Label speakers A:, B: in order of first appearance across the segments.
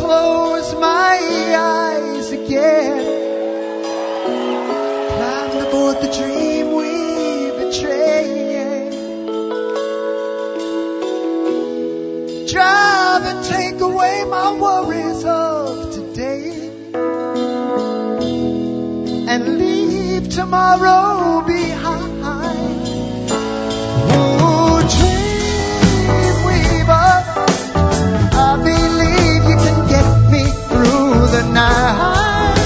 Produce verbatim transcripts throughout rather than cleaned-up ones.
A: close my eyes again, climb aboard the dream we betrayed, drive and take away my worries of today, and leave tomorrow behind. Oh, dream weaver, I believe you can get me through the night.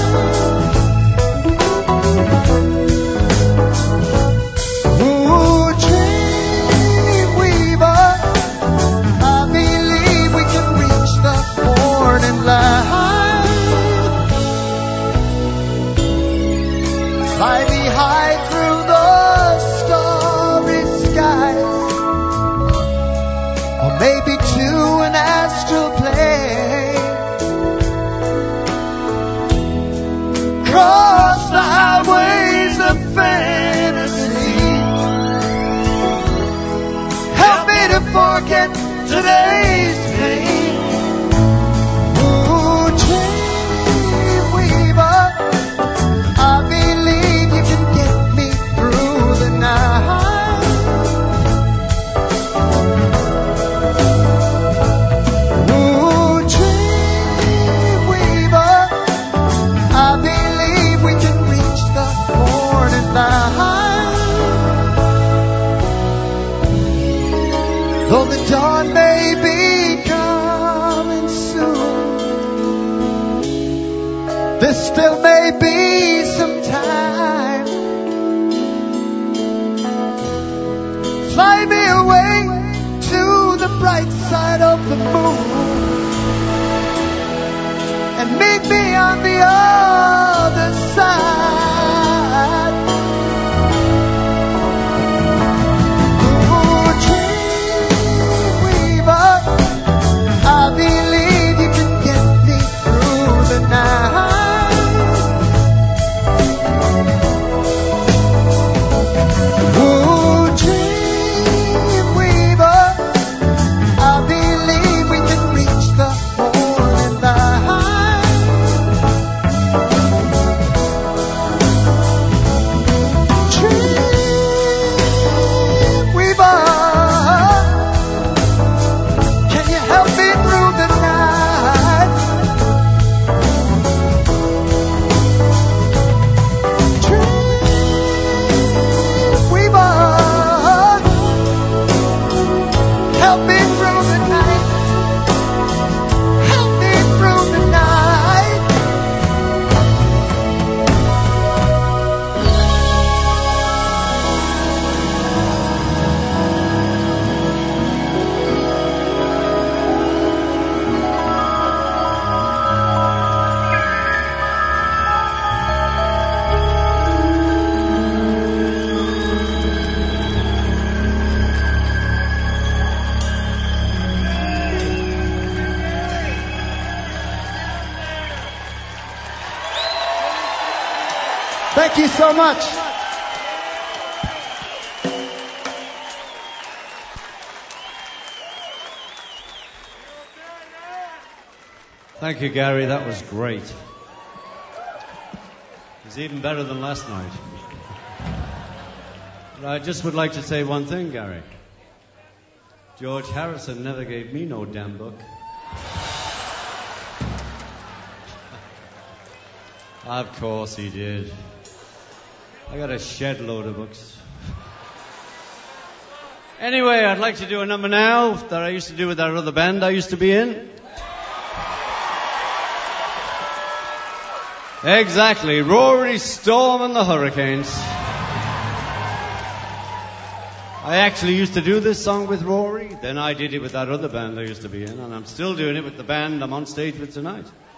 A: Oh, dream weaver, I believe we can reach the morning light. Fly me high through the starry skies, or maybe to an astral plane. Cross the highways of fantasy. Help me to forget today's pain. Ooh, dream weaver, I believe you can get me through the night. Ooh, dream weaver, I believe we can reach the morning light. Though the dawn may be coming soon, there still may be some time. Fly me away to the bright side of the moon, and meet me on the other side. Oh, dream weaver, I believe you can get me through the night. Oh, dream weaver, I believe we can reach the morning light. Dream weaver, can you help me through the night? Dream weaver, help me through the night. Help me through the night. Thank you so much.
B: Thank you, Gary. That was great. It was even better than last night. But I just would like to say one thing, Gary. George Harrison never gave me no damn book. Of course he did. I got a shed load of books. Anyway, I'd like to do a number now that I used to do with that other band I used to be in. Exactly, Rory Storm and the Hurricanes. I actually used to do this song with Rory, then I did it with that other band I used to be in, and I'm still doing it with the band I'm on stage with tonight.